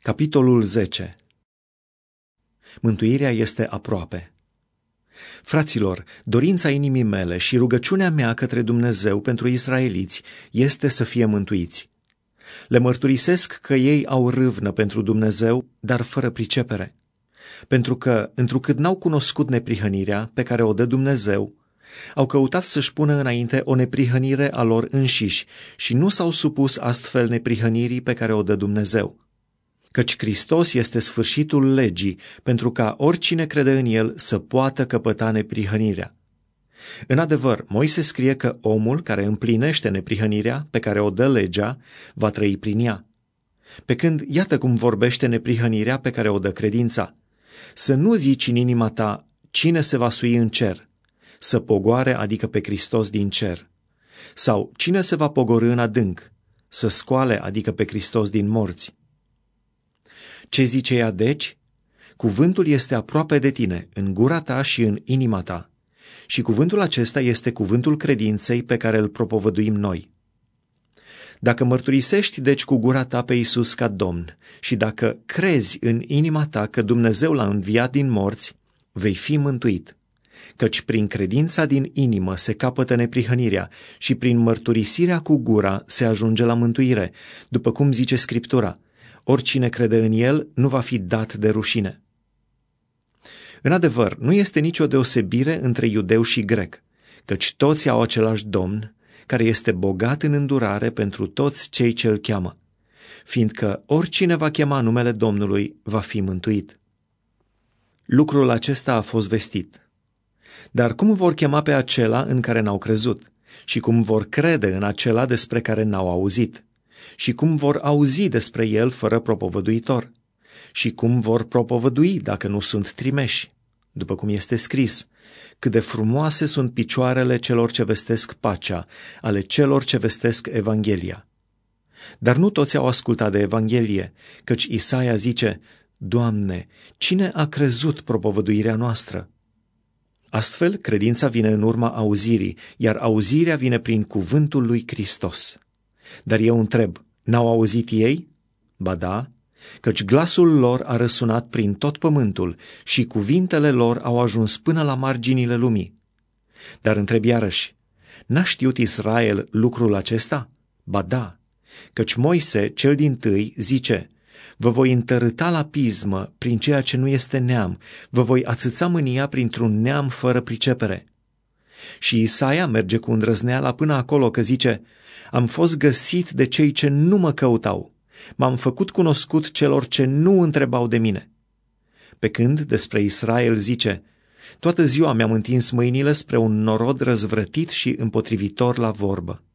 Capitolul 10. Mântuirea este aproape. Fraților, dorința inimii mele și rugăciunea mea către Dumnezeu pentru israeliți este să fie mântuiți. Le mărturisesc că ei au râvnă pentru Dumnezeu, dar fără pricepere. Pentru că, întrucât n-au cunoscut neprihănirea pe care o dă Dumnezeu, au căutat să-și pună înainte o neprihănire a lor înșiși și nu s-au supus astfel neprihănirii pe care o dă Dumnezeu. Căci Hristos este sfârșitul legii, pentru ca oricine crede în El să poată căpăta neprihănirea. În adevăr, Moise scrie că omul care împlinește neprihănirea pe care o dă legea va trăi prin ea. Pe când iată cum vorbește neprihănirea pe care o dă credința. Să nu zici în inima ta cine se va sui în cer, să pogoare, adică pe Hristos din cer, sau cine se va pogorî în adânc, să scoale, adică pe Hristos din morți. Ce zice ea deci? Cuvântul este aproape de tine, în gura ta și în inima ta. Și cuvântul acesta este cuvântul credinței pe care îl propovăduim noi. Dacă mărturisești deci cu gura ta pe Iisus ca Domn și dacă crezi în inima ta că Dumnezeu l-a înviat din morți, vei fi mântuit. Căci prin credința din inimă se capătă neprihănirea și prin mărturisirea cu gura se ajunge la mântuire, după cum zice Scriptura. Oricine crede în El nu va fi dat de rușine. În adevăr, nu este nicio deosebire între iudeu și grec, căci toți au același Domn, care este bogat în îndurare pentru toți cei ce îl cheamă, fiindcă oricine va chema numele Domnului va fi mântuit. Lucrul acesta a fost vestit. Dar cum vor chema pe acela în care n-au crezut? Și cum vor crede în acela despre care n-au auzit? Și cum vor auzi despre el fără propovăduitor? Și cum vor propovădui dacă nu sunt trimeși? După cum este scris, cât de frumoase sunt picioarele celor ce vestesc pacea, ale celor ce vestesc Evanghelia. Dar nu toți au ascultat de Evanghelie, căci Isaia zice, Doamne, cine a crezut propovăduirea noastră? Astfel, credința vine în urma auzirii, iar auzirea vine prin cuvântul lui Hristos. Dar eu întreb, n-au auzit ei? Ba da, căci glasul lor a răsunat prin tot pământul și cuvintele lor au ajuns până la marginile lumii. Dar întreb iarăși, n-a știut Israel lucrul acesta? Ba da, căci Moise, cel dintâi, zice, vă voi întărâta la pismă prin ceea ce nu este neam, vă voi ațăța mânia printr-un neam fără pricepere. Și Isaia merge cu îndrăzneala până acolo că zice, am fost găsit de cei ce nu mă căutau, m-am făcut cunoscut celor ce nu întrebau de mine. Pe când despre Israel zice, toată ziua mi-am întins mâinile spre un norod răzvrătit și împotrivitor la vorbă.